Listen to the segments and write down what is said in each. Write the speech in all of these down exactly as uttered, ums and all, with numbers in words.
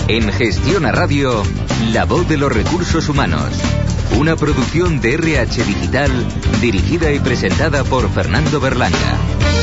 En Gestiona Radio, la voz de los recursos humanos. Una producción de R H Digital, dirigida y presentada por Fernando Berlanga.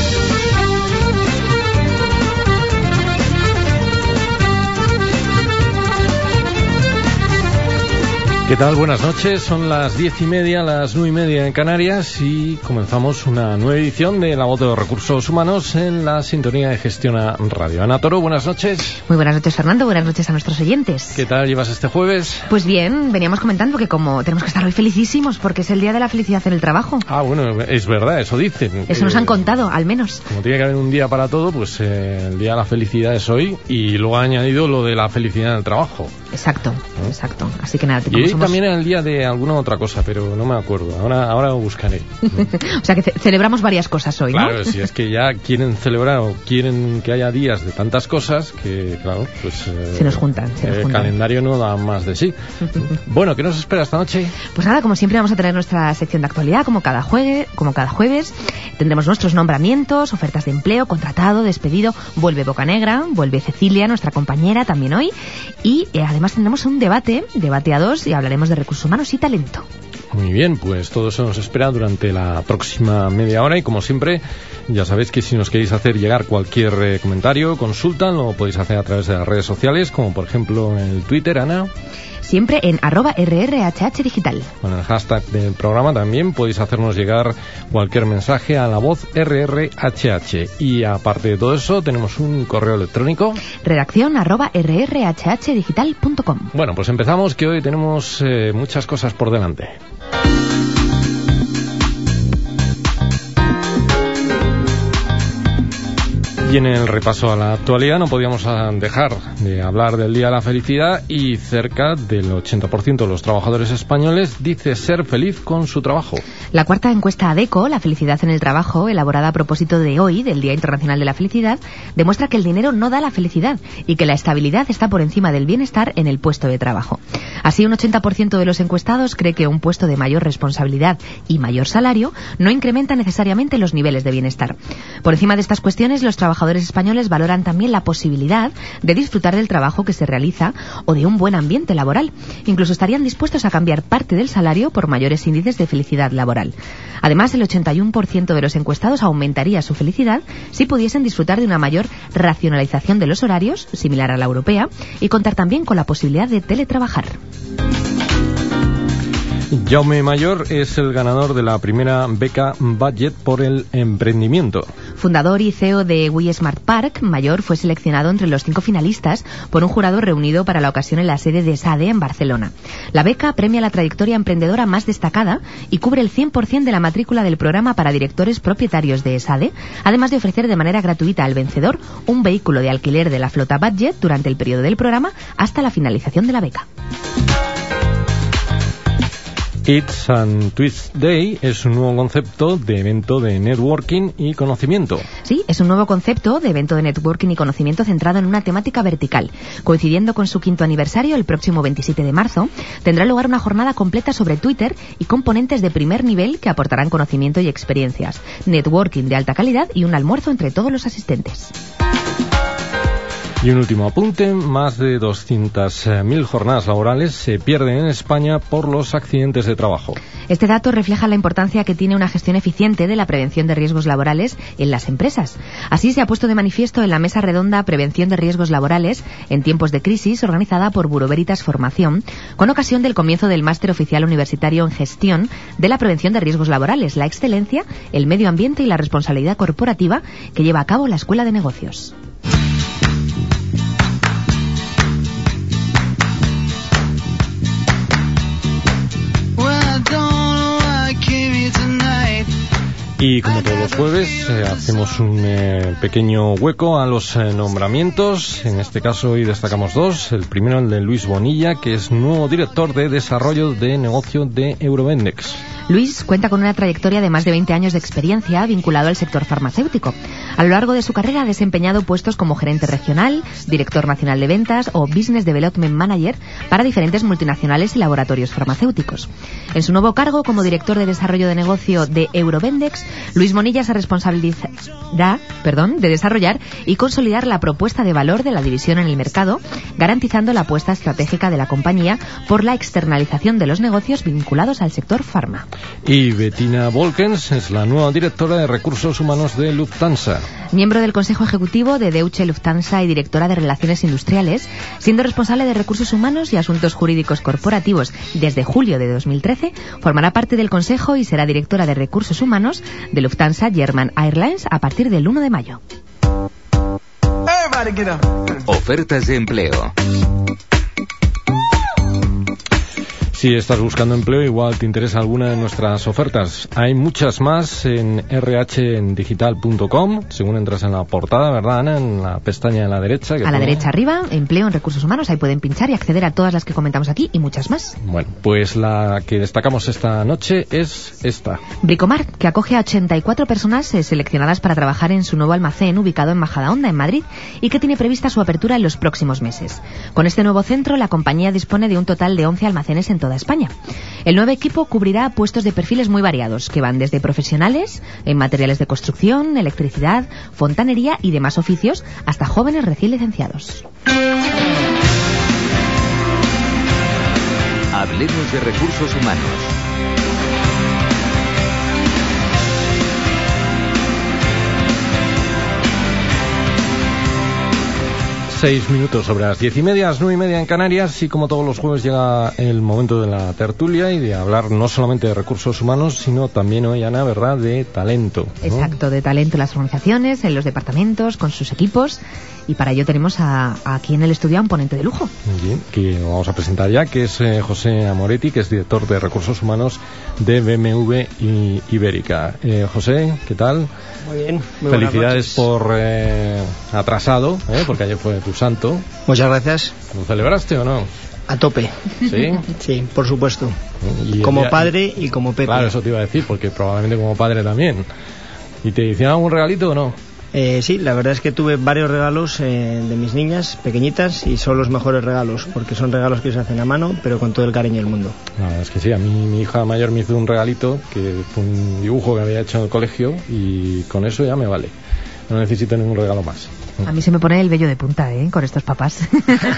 ¿Qué tal? Buenas noches, son las diez y media, las nueve y media en Canarias y comenzamos una nueva edición de La Voz de los Recursos Humanos en la sintonía de Gestiona Radio. Ana Toro, buenas noches. Muy buenas noches, Fernando, buenas noches a nuestros oyentes. ¿Qué tal llevas este jueves? Pues bien, veníamos comentando que como tenemos que estar hoy felicísimos porque es el Día de la Felicidad en el Trabajo. Ah, bueno, es verdad, eso dicen. Eso nos han contado, al menos. Como tiene que haber un día para todo, pues eh, el Día de la Felicidad es hoy y luego ha añadido lo de la felicidad en el trabajo. Exacto, ¿Eh? exacto. Así que nada, te y también era el día de alguna otra cosa, pero no me acuerdo. Ahora ahora lo buscaré. O sea que ce- celebramos varias cosas hoy, claro, ¿no? Si es que ya quieren celebrar o quieren que haya días de tantas cosas que, claro, pues... Eh, se nos juntan, se nos el juntan. calendario no da más de sí. Bueno, ¿qué nos espera esta noche? Pues nada, como siempre vamos a tener nuestra sección de actualidad, como cada jueves, como cada jueves. Tendremos nuestros nombramientos, ofertas de empleo, contratado, despedido. Vuelve Bocanegra, vuelve Cecilia, nuestra compañera, también hoy. Y eh, además tendremos un debate, debate a dos, y hablaremos de recursos humanos y talento. Muy bien, pues todo eso nos espera durante la próxima media hora y como siempre, ya sabéis que si nos queréis hacer llegar cualquier eh, comentario, consulta, lo podéis hacer a través de las redes sociales, como por ejemplo en el Twitter, Ana. Siempre en arroba R R H H Digital. Con el hashtag del programa también podéis hacernos llegar cualquier mensaje a la voz R R H H. Y aparte de todo eso, tenemos un correo electrónico. Redacción arroba R R H H digital punto com. Bueno, pues empezamos, que hoy tenemos eh, muchas cosas por delante. Y en el repaso a la actualidad no podíamos dejar de hablar del Día de la Felicidad y cerca del ochenta por ciento de los trabajadores españoles dice ser feliz con su trabajo. La cuarta encuesta ADECO, La felicidad en el trabajo, elaborada a propósito de hoy, del Día Internacional de la Felicidad, demuestra que el dinero no da la felicidad y que la estabilidad está por encima del bienestar en el puesto de trabajo. Así, un ochenta por ciento de los encuestados cree que un puesto de mayor responsabilidad y mayor salario no incrementa necesariamente los niveles de bienestar. Por encima de estas cuestiones, los trabajadores Trabajadores españoles valoran también la posibilidad de disfrutar del trabajo que se realiza o de un buen ambiente laboral. Incluso estarían dispuestos a cambiar parte del salario por mayores índices de felicidad laboral. Además, el ochenta y uno por ciento de los encuestados aumentaría su felicidad si pudiesen disfrutar de una mayor racionalización de los horarios, similar a la europea, y contar también con la posibilidad de teletrabajar. Jaume Mayor es el ganador de la primera beca Budget por el emprendimiento. Fundador y C E O de We Smart Park, Mayor fue seleccionado entre los cinco finalistas por un jurado reunido para la ocasión en la sede de SADE en Barcelona. La beca premia la trayectoria emprendedora más destacada y cubre el cien por ciento de la matrícula del programa para directores propietarios de SADE, además de ofrecer de manera gratuita al vencedor un vehículo de alquiler de la flota Budget durante el periodo del programa hasta la finalización de la beca. It's and Twist Day es un nuevo concepto de evento de networking y conocimiento. Sí, es un nuevo concepto de evento de networking y conocimiento centrado en una temática vertical. Coincidiendo con su quinto aniversario, el próximo veintisiete de marzo, tendrá lugar una jornada completa sobre Twitter y componentes de primer nivel que aportarán conocimiento y experiencias, networking de alta calidad y un almuerzo entre todos los asistentes. Y un último apunte, más de doscientas mil jornadas laborales se pierden en España por los accidentes de trabajo. Este dato refleja la importancia que tiene una gestión eficiente de la prevención de riesgos laborales en las empresas. Así se ha puesto de manifiesto en la Mesa Redonda Prevención de Riesgos Laborales en tiempos de crisis, organizada por Bureau Veritas Formación, con ocasión del comienzo del Máster Oficial Universitario en Gestión de la Prevención de Riesgos Laborales, la Excelencia, el Medio Ambiente y la Responsabilidad Corporativa, que lleva a cabo la Escuela de Negocios. Y como todos los jueves, eh, hacemos un eh, pequeño hueco a los eh, nombramientos. En este caso hoy destacamos dos. El primero, el de Luis Bonilla, que es nuevo director de desarrollo de negocio de Eurovendex. Luis cuenta con una trayectoria de más de veinte años de experiencia vinculado al sector farmacéutico. A lo largo de su carrera ha desempeñado puestos como gerente regional, director nacional de ventas o business development manager para diferentes multinacionales y laboratorios farmacéuticos. En su nuevo cargo como director de desarrollo de negocio de Eurovendex, Luis Monilla se responsabilizará, perdón, de desarrollar y consolidar la propuesta de valor de la división en el mercado, garantizando la apuesta estratégica de la compañía por la externalización de los negocios vinculados al sector farma. Y Bettina Volkens es la nueva directora de Recursos Humanos de Lufthansa. Miembro del Consejo Ejecutivo de Deutsche Lufthansa y directora de Relaciones Industriales, siendo responsable de Recursos Humanos y Asuntos Jurídicos Corporativos desde julio de dos mil trece, formará parte del Consejo y será directora de Recursos Humanos de Lufthansa German Airlines a partir del uno de mayo. Ofertas de empleo. Si estás buscando empleo, igual te interesa alguna de nuestras ofertas. Hay muchas más en erre hache digital punto com, según entras en la portada, ¿verdad, Ana? En la pestaña de la derecha. Que a la pone... derecha arriba, empleo en recursos humanos, ahí pueden pinchar y acceder a todas las que comentamos aquí y muchas más. Bueno, pues la que destacamos esta noche es esta. Bricomart, que acoge a ochenta y cuatro personas eh, seleccionadas para trabajar en su nuevo almacén ubicado en Majadahonda, en Madrid, y que tiene prevista su apertura en los próximos meses. Con este nuevo centro, la compañía dispone de un total de once almacenes en toda España. El nuevo equipo cubrirá puestos de perfiles muy variados, que van desde profesionales en materiales de construcción, electricidad, fontanería y demás oficios, hasta jóvenes recién licenciados. Hablemos de recursos humanos. Seis minutos sobre las diez y media, las nueve y media en Canarias, y como todos los jueves llega el momento de la tertulia y de hablar no solamente de recursos humanos, sino también hoy, Ana, ¿verdad?, de talento, ¿no? Exacto, de talento en las organizaciones, en los departamentos, con sus equipos, y para ello tenemos a, a aquí en el estudio a un ponente de lujo. Bien, que lo vamos a presentar ya, que es eh, José Amoretti, que es director de recursos humanos de B M W y Ibérica. Eh, José, ¿qué tal? Muy bien, muy felicidades por eh, atrasado, ¿eh? Porque ayer fue tu santo. Muchas gracias. ¿Lo celebraste o no? A tope. ¿Sí? Sí, por supuesto. Y como día... padre y como Pepe. Claro, eso te iba a decir, porque probablemente como padre también. ¿Y te hicieron algún regalito o no? Eh, sí, la verdad es que tuve varios regalos eh, de mis niñas pequeñitas, y son los mejores regalos, porque son regalos que se hacen a mano, pero con todo el cariño del mundo. La verdad es que sí, a mí mi hija mayor me hizo un regalito, que fue un dibujo que había hecho en el colegio, y con eso ya me vale. No necesito ningún regalo más. A mí se me pone el vello de punta, ¿eh?, con estos papás.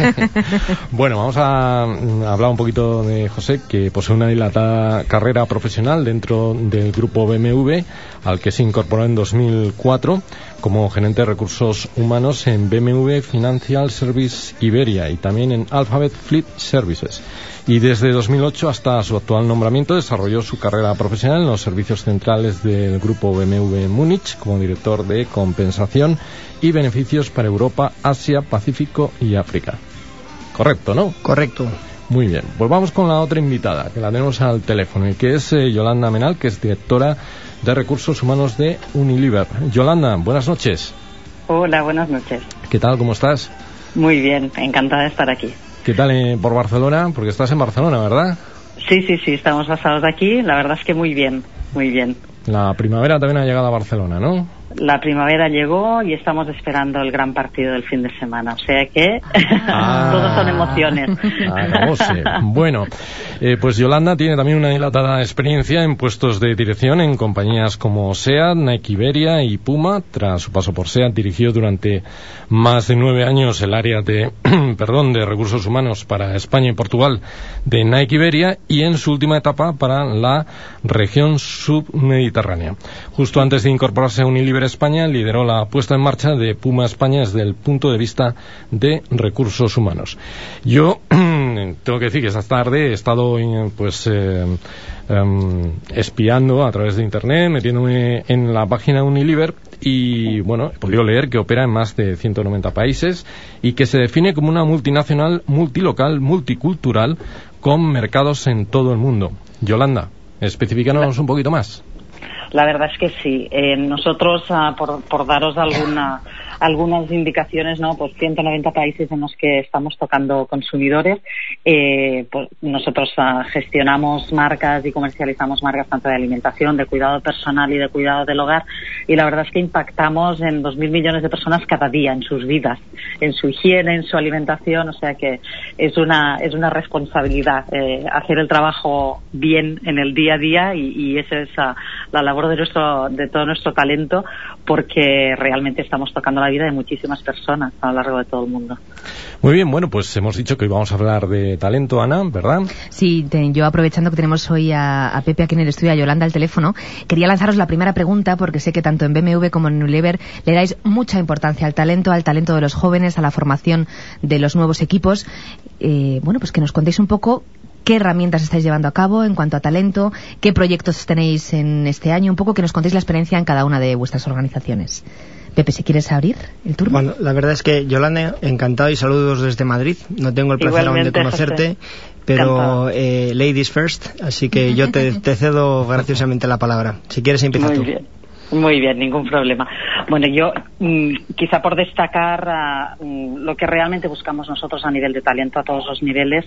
Bueno, vamos a hablar un poquito de José, que posee una dilatada carrera profesional dentro del grupo B M W, al que se incorporó en dos mil cuatro como gerente de recursos humanos en B M W Financial Service Iberia y también en Alphabet Fleet Services. Y desde dos mil ocho hasta su actual nombramiento desarrolló su carrera profesional en los servicios centrales del grupo B M W Múnich como director de compensación y beneficios para Europa, Asia, Pacífico y África. Correcto, ¿no? Correcto. Muy bien, pues vamos con la otra invitada, que la tenemos al teléfono, y que es eh, Yolanda Menal, que es directora de Recursos Humanos de Unilever. Yolanda, buenas noches. Hola, buenas noches. ¿Qué tal, cómo estás? Muy bien, encantada de estar aquí. ¿Qué tal eh, por Barcelona? Porque estás en Barcelona, ¿verdad? Sí, sí, sí, estamos basados aquí, la verdad es que muy bien, muy bien. La primavera también ha llegado a Barcelona, ¿no? La primavera llegó y estamos esperando el gran partido del fin de semana, o sea que ah, todos son emociones. Ah, no sé. Bueno, eh, pues Yolanda tiene también una dilatada experiencia en puestos de dirección en compañías como SEAT, Nike Iberia y Puma. Tras su paso por SEAT, dirigió durante más de nueve años el área de, perdón, de recursos humanos para España y Portugal de Nike Iberia, y en su última etapa para la región submediterránea. Justo antes de incorporarse a Unilever España, lideró la puesta en marcha de Puma España desde el punto de vista de recursos humanos. Yo tengo que decir que esta tarde he estado pues eh, um, espiando a través de internet, metiéndome en la página Unilever, y bueno, he podido leer que opera en más de ciento noventa países y que se define como una multinacional, multilocal, multicultural, con mercados en todo el mundo. Yolanda, especifícanos un poquito más. La verdad es que sí. Eh, nosotros, uh, por, por daros alguna algunas indicaciones, ¿no? Pues ciento noventa países en los que estamos tocando consumidores. Eh, pues nosotros uh, gestionamos marcas y comercializamos marcas tanto de alimentación, de cuidado personal y de cuidado del hogar, y la verdad es que impactamos en dos mil millones de personas cada día en sus vidas, en su higiene, en su alimentación, o sea que es una es una responsabilidad eh, hacer el trabajo bien en el día a día, y, y esa es uh, la labor de nuestro de todo nuestro talento, porque realmente estamos tocando la vida de muchísimas personas a lo largo de todo el mundo. Muy bien, bueno, pues hemos dicho que hoy vamos a hablar de talento, Ana, ¿verdad? Sí, te, yo aprovechando que tenemos hoy a, a Pepe aquí en el estudio, a Yolanda al teléfono, quería lanzaros la primera pregunta, porque sé que tanto en B M W como en Unilever le dais mucha importancia al talento, al talento de los jóvenes, a la formación de los nuevos equipos. Eh, bueno, pues que nos contéis un poco qué herramientas estáis llevando a cabo en cuanto a talento, qué proyectos tenéis en este año, un poco que nos contéis la experiencia en cada una de vuestras organizaciones. Pepe, si quieres abrir el turno. Bueno, la verdad es que, Yolanda, encantado y saludos desde Madrid. No tengo el placer aún de conocerte, José, pero eh, ladies first, así que yo te, te cedo graciosamente la palabra. Si quieres, empieza Muy tú. Bien. Muy bien, ningún problema. Bueno, yo mmm, quizá por destacar uh, lo que realmente buscamos nosotros a nivel de talento, a todos los niveles,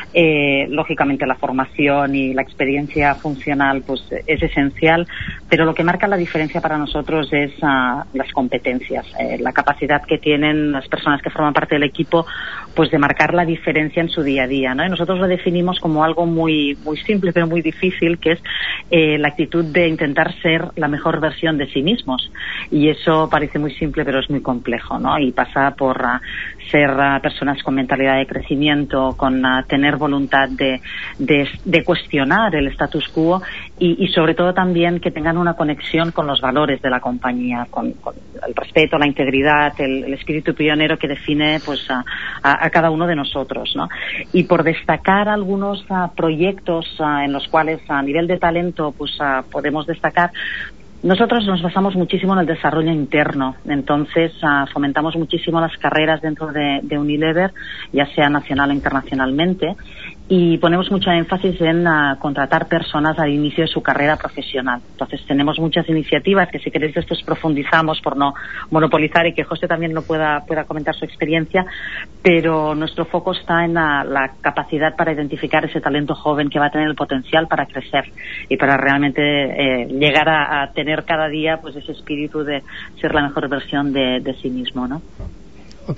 eh, lógicamente la formación y la experiencia funcional pues es esencial, pero lo que marca la diferencia para nosotros es uh, las competencias, eh, la capacidad que tienen las personas que forman parte del equipo pues de marcar la diferencia en su día a día, ¿no? Y nosotros lo definimos como algo muy muy simple pero muy difícil, que es eh, la actitud de intentar ser la mejor versión de sí mismos, y eso parece muy simple pero es muy complejo, ¿no? Y pasa por uh, ser uh, personas con mentalidad de crecimiento, con uh, tener voluntad de, de, de cuestionar el status quo, y, y sobre todo también que tengan una conexión con los valores de la compañía, con, con el respeto, la integridad, el, el espíritu pionero que define pues a, a, a cada uno de nosotros, ¿no? Y por destacar algunos uh, proyectos uh, en los cuales a nivel de talento pues uh, podemos destacar. Nosotros nos basamos muchísimo en el desarrollo interno, entonces uh, fomentamos muchísimo las carreras dentro de, de Unilever, ya sea nacional o internacionalmente, y ponemos mucho énfasis en uh, contratar personas al inicio de su carrera profesional. Entonces tenemos muchas iniciativas que, si queréis, después profundizamos por no monopolizar y que José también lo pueda, pueda comentar su experiencia, pero nuestro foco está en la, la capacidad para identificar ese talento joven que va a tener el potencial para crecer y para realmente eh, llegar a, a tener cada día pues ese espíritu de ser la mejor versión de, de sí mismo, ¿no? Ok.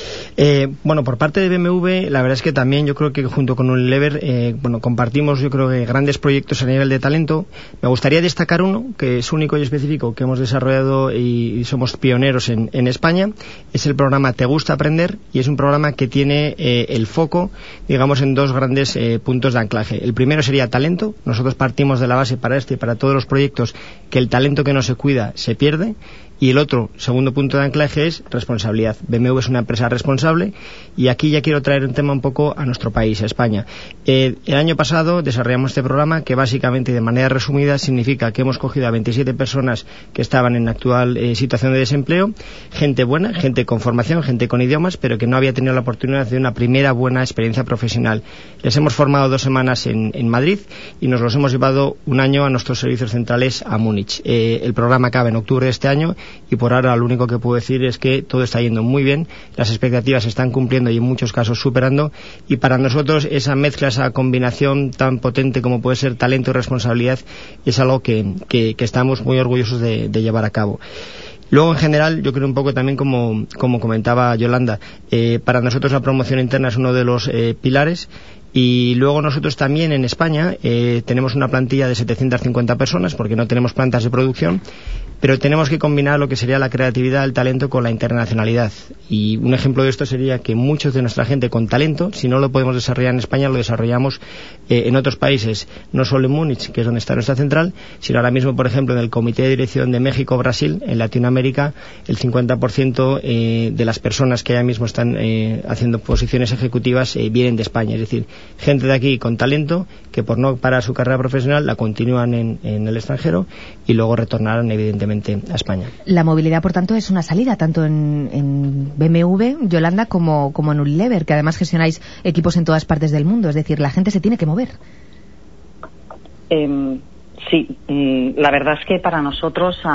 Eh, bueno, por parte de B M W, la verdad es que también yo creo que junto con Unilever, eh, bueno, compartimos yo creo que grandes proyectos a nivel de talento. Me gustaría destacar uno que es único y específico, que hemos desarrollado y, y somos pioneros en, en España. Es el programa Te Gusta Aprender, y es un programa que tiene eh, el foco, digamos, en dos grandes eh, puntos de anclaje. El primero sería talento. Nosotros partimos de la base para este y para todos los proyectos que el talento que no se cuida se pierde. Y el otro, segundo punto de anclaje, es responsabilidad. B M W es una empresa responsable, y aquí ya quiero traer un tema un poco a nuestro país, a España. Eh, el año pasado desarrollamos este programa que básicamente, de manera resumida, significa que hemos cogido a veintisiete personas que estaban en actual eh, situación de desempleo, gente buena, gente con formación, gente con idiomas, pero que no había tenido la oportunidad de una primera buena experiencia profesional. Les hemos formado dos semanas en, en Madrid y nos los hemos llevado un año a nuestros servicios centrales a Múnich. Eh, el programa acaba en octubre de este año, y por ahora lo único que puedo decir es que todo está yendo muy bien, las expectativas se están cumpliendo y en muchos casos superando, y para nosotros esa mezcla, esa combinación tan potente como puede ser talento y responsabilidad es algo que, que, que estamos muy orgullosos de, de llevar a cabo. Luego, en general, yo creo un poco también, como, como comentaba Yolanda, eh, para nosotros la promoción interna es uno de los eh, pilares. Y luego nosotros también en España eh, tenemos una plantilla de setecientas cincuenta personas, porque no tenemos plantas de producción, pero tenemos que combinar lo que sería la creatividad, el talento con la internacionalidad. Y un ejemplo de esto sería que muchos de nuestra gente con talento, si no lo podemos desarrollar en España, lo desarrollamos eh, en otros países, no solo en Múnich, que es donde está nuestra central, sino ahora mismo, por ejemplo, en el Comité de Dirección de México, Brasil, en Latinoamérica, el cincuenta por ciento eh, de las personas que ahora mismo están eh, haciendo posiciones ejecutivas eh, vienen de España. Es decir, gente de aquí con talento que, por no parar su carrera profesional, la continúan en, en el extranjero y luego retornarán evidentemente a España. La movilidad, por tanto, es una salida tanto en, en B M W, Yolanda, como, como en Unilever, que además gestionáis equipos en todas partes del mundo. Es decir, la gente se tiene que mover. Eh, sí, la verdad es que para nosotros a,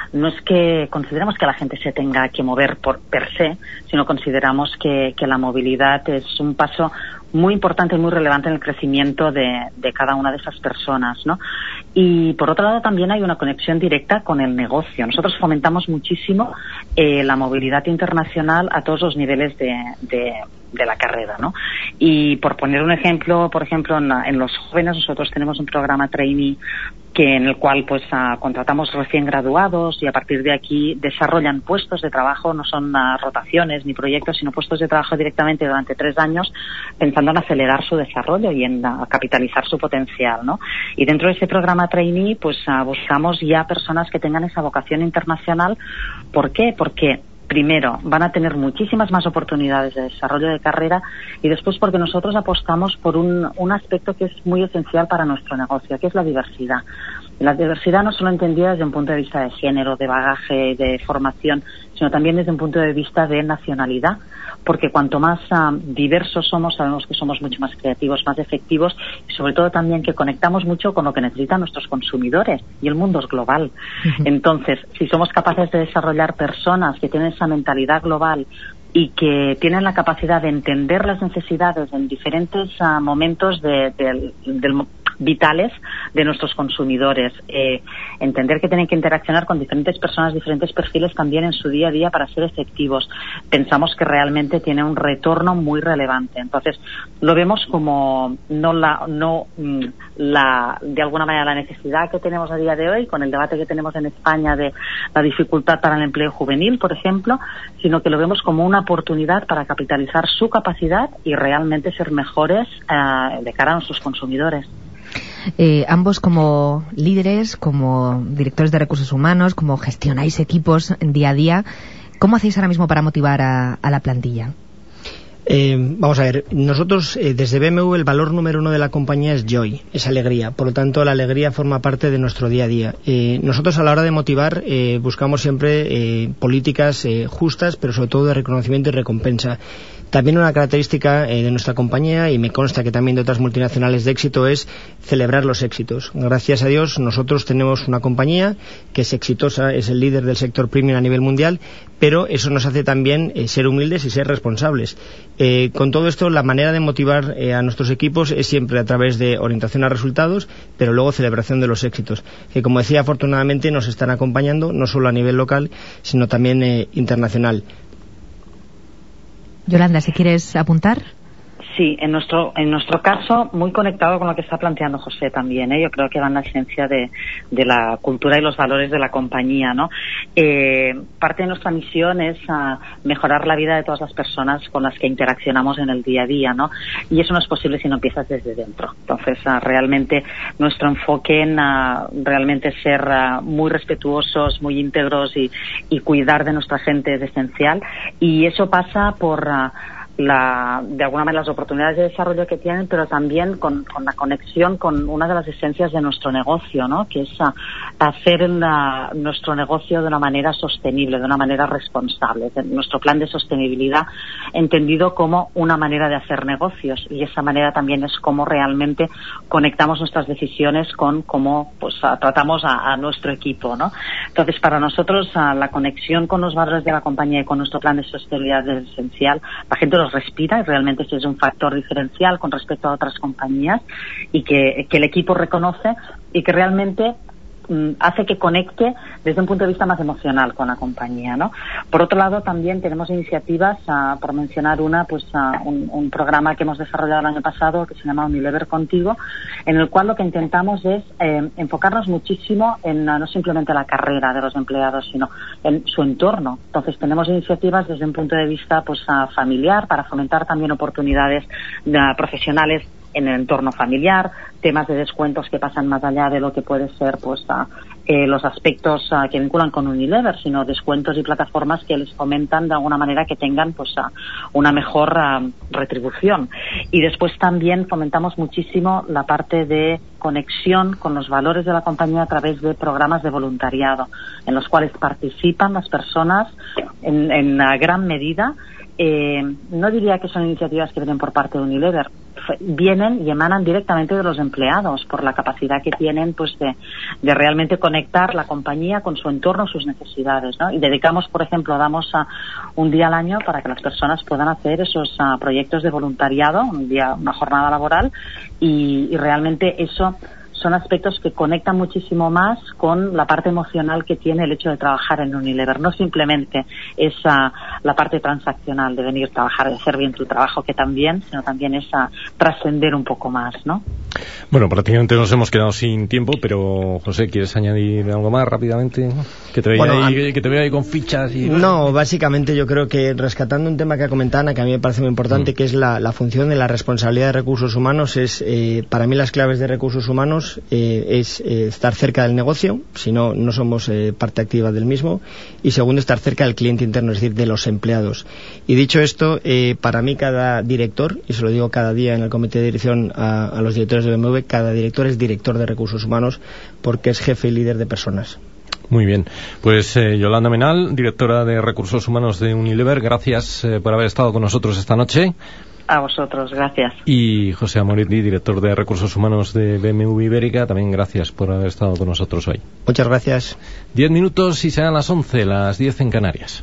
no es que consideremos que la gente se tenga que mover por per se, sino consideramos que, que la movilidad es un paso muy importante y muy relevante en el crecimiento de, de cada una de esas personas, ¿no? Y por otro lado también hay una conexión directa con el negocio. Nosotros fomentamos muchísimo eh, la movilidad internacional a todos los niveles de, de, de la carrera, ¿no? Y por poner un ejemplo, por ejemplo, en, en los jóvenes nosotros tenemos un programa trainee que en el cual pues uh, contratamos recién graduados y a partir de aquí desarrollan puestos de trabajo, no son uh, rotaciones ni proyectos, sino puestos de trabajo directamente durante tres años, pensando en acelerar su desarrollo y en uh, capitalizar su potencial, ¿no? Y dentro de ese programa trainee, pues uh, buscamos ya personas que tengan esa vocación internacional. ¿Por qué? Porque primero, van a tener muchísimas más oportunidades de desarrollo de carrera y después porque nosotros apostamos por un, un aspecto que es muy esencial para nuestro negocio, que es la diversidad. La diversidad no solo entendida desde un punto de vista de género, de bagaje, de formación, sino también desde un punto de vista de nacionalidad, porque cuanto más uh, diversos somos, sabemos que somos mucho más creativos, más efectivos y sobre todo también que conectamos mucho con lo que necesitan nuestros consumidores y el mundo es global. Uh-huh. Entonces, si somos capaces de desarrollar personas que tienen esa mentalidad global y que tienen la capacidad de entender las necesidades en diferentes uh, momentos de, de, del vitales de nuestros consumidores, eh, entender que tienen que interaccionar con diferentes personas, diferentes perfiles también en su día a día para ser efectivos. Pensamos que realmente tiene un retorno muy relevante. Entonces, lo vemos como no la, no la, de alguna manera la necesidad que tenemos a día de hoy con el debate que tenemos en España de la dificultad para el empleo juvenil, por ejemplo, sino que lo vemos como una oportunidad para capitalizar su capacidad y realmente ser mejores eh, de cara a nuestros consumidores. Eh, ambos como líderes, como directores de recursos humanos, como gestionáis equipos día a día, ¿cómo hacéis ahora mismo para motivar a, a la plantilla? Eh, vamos a ver, nosotros eh, desde B M W el valor número uno de la compañía es joy, es alegría, por lo tanto la alegría forma parte de nuestro día a día. Eh, nosotros a la hora de motivar eh, buscamos siempre eh, políticas eh, justas, pero sobre todo de reconocimiento y recompensa. También una característica eh, de nuestra compañía, y me consta que también de otras multinacionales de éxito, es celebrar los éxitos. Gracias a Dios nosotros tenemos una compañía que es exitosa, es el líder del sector premium a nivel mundial, pero eso nos hace también eh, ser humildes y ser responsables. Eh, con todo esto, la manera de motivar eh, a nuestros equipos es siempre a través de orientación a resultados, pero luego celebración de los éxitos, que como decía, afortunadamente nos están acompañando no solo a nivel local, sino también eh, internacional. Yolanda, si quieres apuntar. Sí, en nuestro en nuestro caso, muy conectado con lo que está planteando José también, ¿eh? Yo creo que va en la esencia de, de la cultura y los valores de la compañía, ¿no? Eh, parte de nuestra misión es uh, mejorar la vida de todas las personas con las que interaccionamos en el día a día, ¿no? Y eso no es posible si no empiezas desde dentro. Entonces, uh, realmente nuestro enfoque en uh, realmente ser uh, muy respetuosos, muy íntegros y, y cuidar de nuestra gente es esencial. Y eso pasa por Uh, La, de alguna manera las oportunidades de desarrollo que tienen, pero también con, con la conexión con una de las esencias de nuestro negocio, ¿no? Que es a, hacer la, nuestro negocio de una manera sostenible, de una manera responsable. De nuestro plan de sostenibilidad entendido como una manera de hacer negocios, y esa manera también es cómo realmente conectamos nuestras decisiones con cómo pues a, tratamos a, a nuestro equipo, ¿no? Entonces, para nosotros a, la conexión con los valores de la compañía y con nuestro plan de sostenibilidad es esencial. La gente lo respira y realmente ese es un factor diferencial con respecto a otras compañías y que, que el equipo reconoce y que realmente hace que conecte desde un punto de vista más emocional con la compañía, ¿no? Por otro lado, también tenemos iniciativas, uh, por mencionar una, pues uh, un, un programa que hemos desarrollado el año pasado que se llama Unilever Contigo, en el cual lo que intentamos es eh, enfocarnos muchísimo en uh, no simplemente la carrera de los empleados, sino en su entorno. Entonces, tenemos iniciativas desde un punto de vista pues uh, familiar para fomentar también oportunidades uh, profesionales en el entorno familiar, temas de descuentos que pasan más allá de lo que puede ser pues uh, eh, los aspectos uh, que vinculan con Unilever, sino descuentos y plataformas que les fomentan de alguna manera que tengan pues uh, una mejor uh, retribución. Y después también fomentamos muchísimo la parte de conexión con los valores de la compañía a través de programas de voluntariado, en los cuales participan las personas en, en uh, gran medida. Eh, no diría que son iniciativas que vienen por parte de Unilever. vienen y emanan directamente de los empleados por la capacidad que tienen pues de, de realmente conectar la compañía con su entorno, sus necesidades, ¿no? Y dedicamos, por ejemplo, damos a un día al año para que las personas puedan hacer esos uh, proyectos de voluntariado, un día, una jornada laboral, y, y realmente eso son aspectos que conectan muchísimo más con la parte emocional que tiene el hecho de trabajar en Unilever. No simplemente esa la parte transaccional de venir a trabajar, de hacer bien tu trabajo, que también, sino también esa trascender un poco más, ¿no? Bueno, prácticamente nos hemos quedado sin tiempo, pero José, ¿quieres añadir algo más rápidamente? Que te vea bueno, ahí, que te vea ahí con fichas y... No, básicamente yo creo que rescatando un tema que ha comentado Ana, que a mí me parece muy importante, mm. que es la, la función de la responsabilidad de recursos humanos, es eh, para mí las claves de recursos humanos eh, es eh, estar cerca del negocio, si no, no somos eh, parte activa del mismo, y segundo, estar cerca del cliente interno, es decir, de los empleados. Y dicho esto, eh, para mí cada director, y se lo digo cada día en el comité de dirección a, a los directores de B M W, cada director es director de recursos humanos porque es jefe y líder de personas. Muy bien, pues eh, Yolanda Menal, directora de Recursos Humanos de Unilever, gracias eh, por haber estado con nosotros esta noche. A vosotros, gracias. Y José Amoriti, director de Recursos Humanos de B M W Ibérica, también gracias por haber estado con nosotros hoy. Muchas gracias. Diez minutos y serán las once, las diez en Canarias.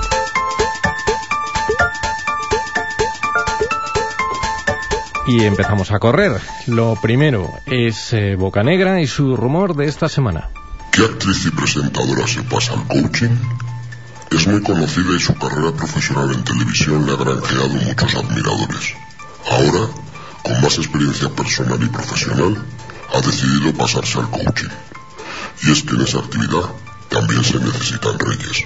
Y empezamos a correr. Lo primero es eh, Bocanegra y su rumor de esta semana. ¿Qué actriz y presentadora se pasa al coaching? Es muy conocida y su carrera profesional en televisión le ha granjeado muchos admiradores. Ahora, con más experiencia personal y profesional, ha decidido pasarse al coaching. Y es que en esa actividad también se necesitan reyes.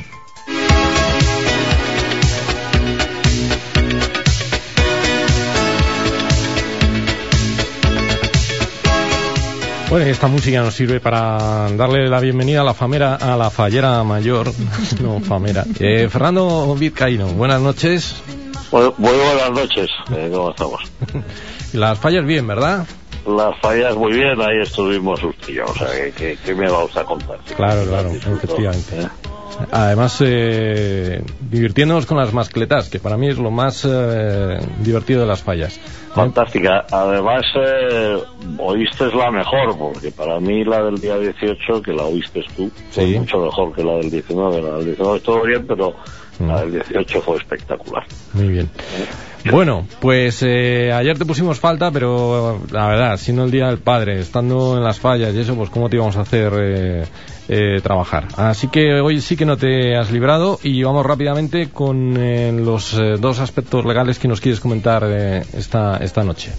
Bueno, esta música nos sirve para darle la bienvenida a la famera, a la fallera mayor, no famera. Eh, Fernando Vizcaíno, buenas noches. Muy, muy buenas noches, eh, ¿cómo estamos? Las fallas bien, ¿verdad? Las fallas muy bien, ahí estuvimos usted y yo, o sea, que, que me va usted a contar. Claro, claro, efectivamente. ¿Eh? Además, eh, divirtiéndonos con las mascletas, que para mí es lo más eh, divertido de las fallas. Fantástica. Además, eh, oíste es la mejor, porque para mí la del día dieciocho, que la oíste tú, fue sí. mucho mejor que la del diecinueve. La del diecinueve estuvo bien, pero mm. la del dieciocho fue espectacular. Muy bien. ¿Eh? Bueno, pues eh, ayer te pusimos falta, pero la verdad, siendo el Día del Padre, estando en las fallas y eso, pues cómo te íbamos a hacer eh, eh, trabajar. Así que hoy sí que no te has librado y vamos rápidamente con eh, los eh, dos aspectos legales que nos quieres comentar eh, esta, esta noche.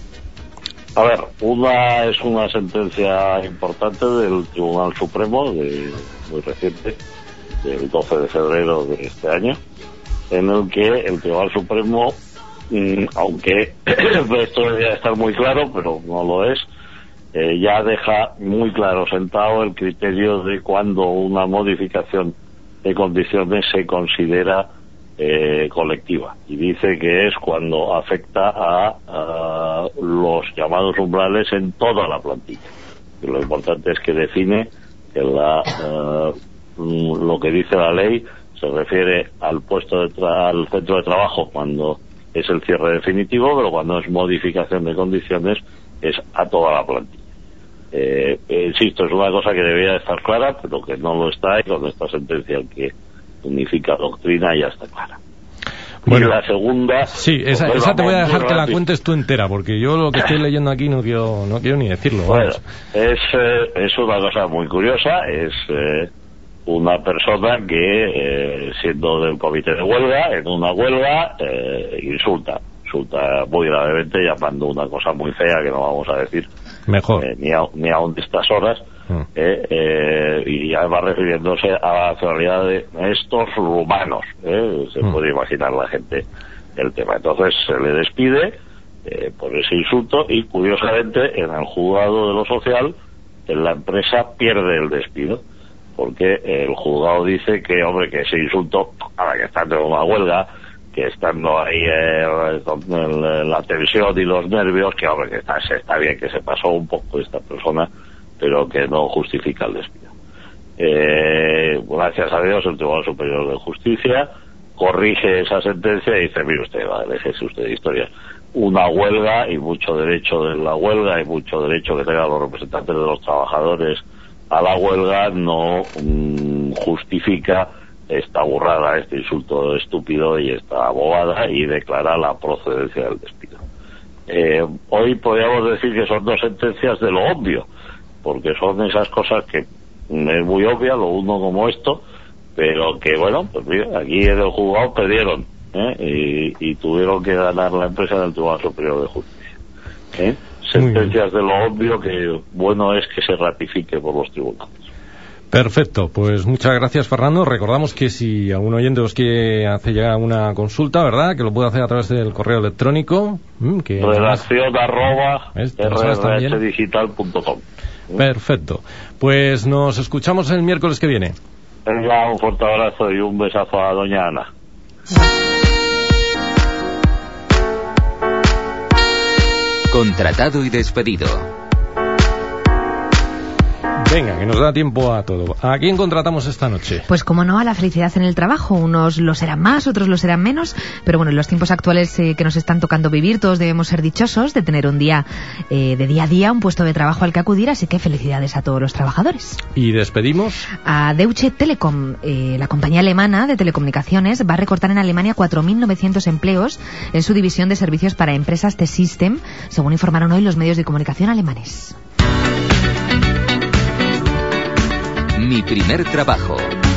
A ver, una es una sentencia importante del Tribunal Supremo, de, muy reciente, del doce de febrero de este año, en el que el Tribunal Supremo, mmm, aunque esto debería estar muy claro, pero no lo es, eh, ya deja muy claro sentado el criterio de cuando una modificación de condiciones se considera eh, colectiva, y dice que es cuando afecta a, a los llamados umbrales en toda la plantilla. Y lo importante es que define que la, uh, lo que dice la ley se refiere al puesto de tra- al centro de trabajo cuando es el cierre definitivo, pero cuando es modificación de condiciones es a toda la plantilla. Eh, eh, insisto, es una cosa que debería estar clara, pero que no lo está, y con esta sentencia que unifica doctrina ya está clara. Bueno, y la segunda... Sí, esa, pues esa te voy a dejar que la cuentes tú entera, porque yo lo que estoy leyendo aquí no quiero no quiero ni decirlo. Bueno, es, eh, es una cosa muy curiosa, es... Eh, una persona que, eh, siendo del comité de huelga, en una huelga, eh, insulta, insulta muy gravemente, llamando una cosa muy fea que no vamos a decir mejor eh, ni, a, ni aún de estas horas, mm. eh, eh, y además refiriéndose a la nacionalidad de estos rumanos, eh, se mm. puede imaginar la gente el tema. Entonces se le despide eh, por ese insulto, y curiosamente en el juzgado de lo social, en la empresa pierde el despido, porque el juzgado dice que, hombre, que ese insulto, ahora que estando en una huelga, que estando ahí eh, con el, la tensión y los nervios, que, hombre, que está, está bien, que se pasó un poco esta persona, pero que no justifica el despido. Eh, gracias a Dios, el Tribunal Superior de Justicia corrige esa sentencia y dice, mire usted, va, déjese usted de historias. una huelga y mucho derecho de la huelga y mucho derecho que tengan los representantes de los trabajadores a la huelga no mmm, justifica esta burrada, este insulto estúpido y esta bobada, y declara la procedencia del despido. Eh, hoy podríamos decir que son dos sentencias de lo obvio, porque son esas cosas que es muy obvia, lo uno como esto, pero que bueno, pues mira, aquí en el juzgado perdieron, ¿eh? y, y tuvieron que ganar la empresa en el Tribunal Superior de Justicia. ¿eh? Sentencias de lo obvio que bueno es que se ratifique por los tribunales. Perfecto, pues muchas gracias, Fernando. Recordamos que si algún oyente os quiere hacer llegar una consulta, ¿verdad?, que lo puede hacer a través del correo electrónico. Que redacción arroba r r h digital punto com. Perfecto, pues nos escuchamos el miércoles que viene. Venga, un fuerte abrazo y un besazo a doña Ana. Contratado y despedido. Venga, que nos da tiempo a todo. ¿A quién contratamos esta noche? Pues como no, a la felicidad en el trabajo. Unos lo serán más, otros lo serán menos, pero bueno, en los tiempos actuales eh, que nos están tocando vivir, todos debemos ser dichosos de tener un día eh, de día a día, un puesto de trabajo al que acudir, así que felicidades a todos los trabajadores. ¿Y despedimos? A Deutsche Telekom, eh, la compañía alemana de telecomunicaciones, va a recortar en Alemania cuatro mil novecientos empleos en su división de servicios para empresas T-System, según informaron hoy los medios de comunicación alemanes. Mi primer trabajo.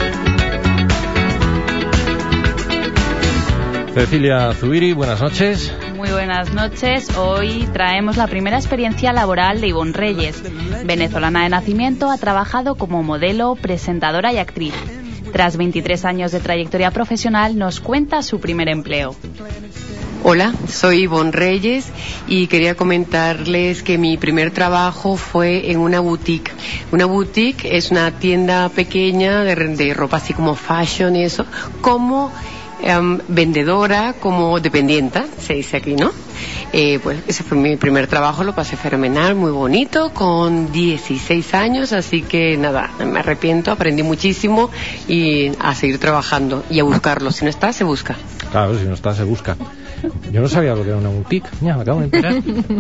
Cecilia Zubiri, buenas noches. Muy buenas noches. Hoy traemos la primera experiencia laboral de Ivonne Reyes. Venezolana de nacimiento, ha trabajado como modelo, presentadora y actriz. Tras veintitrés años de trayectoria profesional, nos cuenta su primer empleo. Hola, soy Ivonne Reyes y quería comentarles que mi primer trabajo fue en una boutique. Una boutique es una tienda pequeña de, de ropa así como fashion y eso, como um, vendedora, como dependienta, se dice aquí, ¿no? Eh, pues ese fue mi primer trabajo, lo pasé fenomenal, muy bonito, con dieciséis años, así que nada, me arrepiento, aprendí muchísimo y a seguir trabajando y a buscarlo. Si no está, se busca. Claro, si no está, se busca. Yo no sabía lo que era una boutique, ya me acabo de enterar.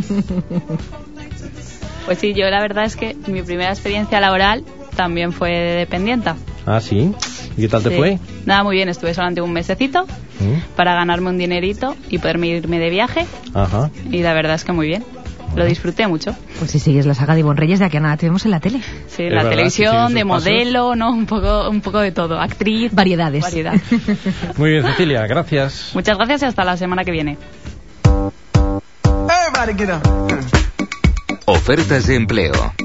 Pues sí, yo la verdad es que mi primera experiencia laboral también fue de dependienta. Ah, ¿sí? ¿Y qué tal te sí. fue? Nada, muy bien, estuve solamente un mesecito ¿Mm? para ganarme un dinerito y poderme irme de viaje. Ajá. Y la verdad es que muy bien. Lo disfruté mucho. Pues si sigues la saga de Ivonne Reyes, de aquí a nada te vemos en la tele. Sí, en la verdad, televisión, si de modelo, pasos. ¿no? Un poco, un poco de todo. Actriz. Variedades. Variedad. Muy bien, Cecilia, gracias. Muchas gracias y hasta la semana que viene. Ofertas de empleo.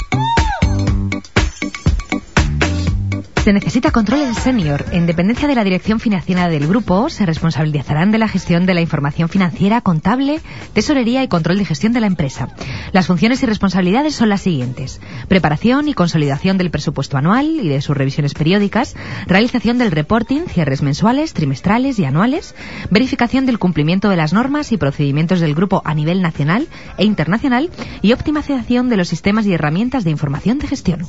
Se necesita control senior. En dependencia de la dirección financiera del grupo, se responsabilizarán de la gestión de la información financiera, contable, tesorería y control de gestión de la empresa. Las funciones y responsabilidades son las siguientes: preparación y consolidación del presupuesto anual y de sus revisiones periódicas, realización del reporting, cierres mensuales, trimestrales y anuales, verificación del cumplimiento de las normas y procedimientos del grupo a nivel nacional e internacional y optimización de los sistemas y herramientas de información de gestión.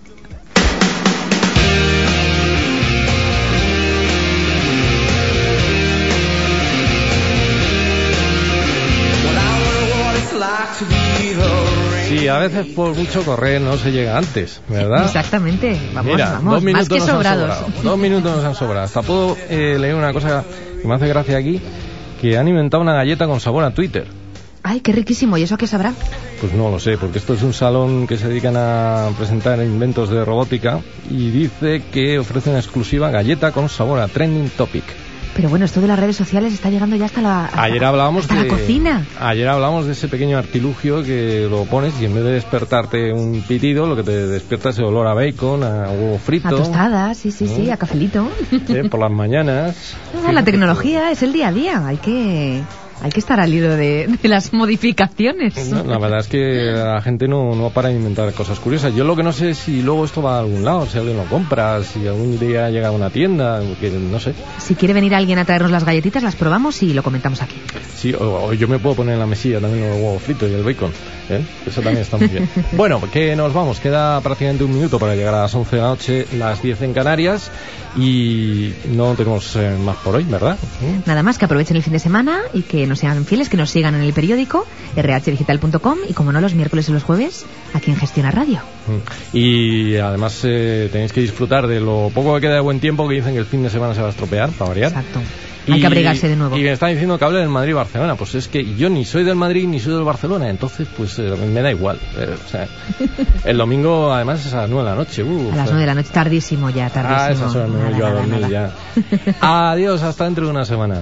Sí, a veces por mucho correr no se llega antes, ¿verdad? Exactamente, vamos, Mira, vamos, dos minutos más que nos sobrados. Han sobrado. Dos minutos nos han sobrado. Hasta puedo eh, leer una cosa que me hace gracia aquí, que han inventado una galleta con sabor a Twitter. Ay, qué riquísimo, ¿y eso qué sabrá? Pues no lo sé, porque esto es un salón que se dedican a presentar inventos de robótica y dice que ofrece una exclusiva galleta con sabor a Trending Topic. Pero bueno, esto de las redes sociales está llegando ya hasta la, hasta, ayer hablábamos hasta de, la cocina. Ayer hablábamos de ese pequeño artilugio que lo pones y en vez de despertarte un pitido, lo que te despierta es el olor a bacon, a huevo frito. A tostadas, sí, sí, ¿no? sí, a cafelito. Sí, por las mañanas. No, la tecnología es el día a día, hay que... Hay que estar al hilo de, de las modificaciones. No, la verdad es que la gente no, no para de inventar cosas curiosas. Yo lo que no sé es si luego esto va a algún lado, si alguien lo compra, si algún día llega a una tienda, que no sé. Si quiere venir alguien a traernos las galletitas, las probamos y lo comentamos aquí. Sí, o, o yo me puedo poner en la mesilla también el huevo frito y el bacon, ¿eh? Eso también está muy bien. Bueno, que nos vamos, queda prácticamente un minuto para llegar a las once de la noche, las diez en Canarias, y no tenemos eh, más por hoy, ¿verdad? Nada más, que aprovechen el fin de semana y que nos sean fieles, que nos sigan en el periódico erre hache digital punto com y, como no, los miércoles y los jueves aquí en Gestiona Radio. Y además eh, tenéis que disfrutar de lo poco que queda de buen tiempo, que dicen que el fin de semana se va a estropear, para variar. Exacto. Hay que abrigarse de nuevo. Y me están diciendo que hable del Madrid-Barcelona. Pues es que yo ni soy del Madrid ni soy del Barcelona, entonces pues eh, me da igual. Eh, o sea, el domingo además es a las nueve de la noche. Uh, a las nueve de la noche, tardísimo ya, tardísimo. Ah, esas horas me voy yo a dormir nada. ya. Adiós, hasta dentro de una semana.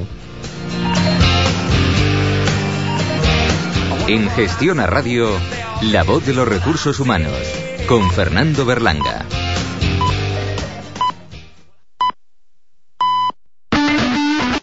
En Gestiona Radio, la voz de los recursos humanos, con Fernando Berlanga.